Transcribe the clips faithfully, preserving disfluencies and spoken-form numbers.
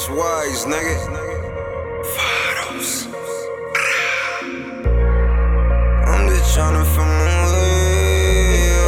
That's wise, nigga. Faros. I'm just tryna find my way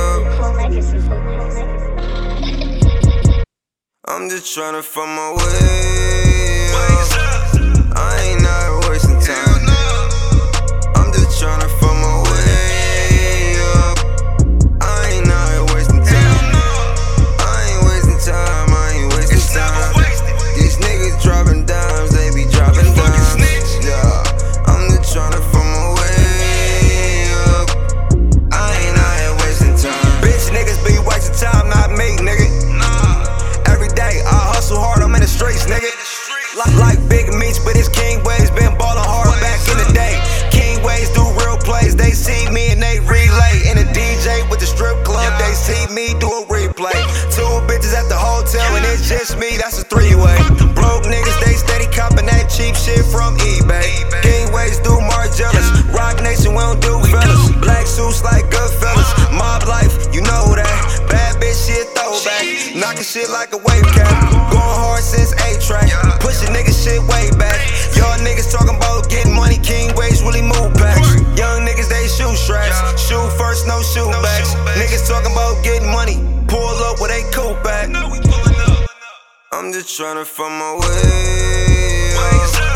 up. I'm just tryna find my way up. I ain't not wasting time. I'm just tryna find my way up. I ain't not wasting time. I ain't wasting time. I ain't wasting time. These niggas dropping dimes, they be dropping dimes. Yeah, I'm just tryna find my way up. I ain't out here wasting time. Bitch niggas be wasting time, not me, nigga. Every day I hustle hard, I'm in the streets, nigga. Like, like Big Meech, but it's King Waves, been ballin' hard back in the day. King Waves do real plays, they see me and they relay. In a D J with the strip club, they see me do a replay. Two bitches at the hotel and it's just me, that's a three-way. Broke niggas, they steady copping that cheap shit from eBay. King Waves do Margielas, Rock Nation, we don't do fellas. Black suits like Goodfellas, mob life, you know that. Bad bitch shit throwback, knocking shit like a wave cap. Going hard since A-Track, pushing niggas shit way back. Y'all niggas talking about getting money, King Waves really move packs. Young niggas, they shoe straps, shoe first, no shoe backs. Niggas talking about getting money, pull up with a coupe back. I'm just tryna find my way up.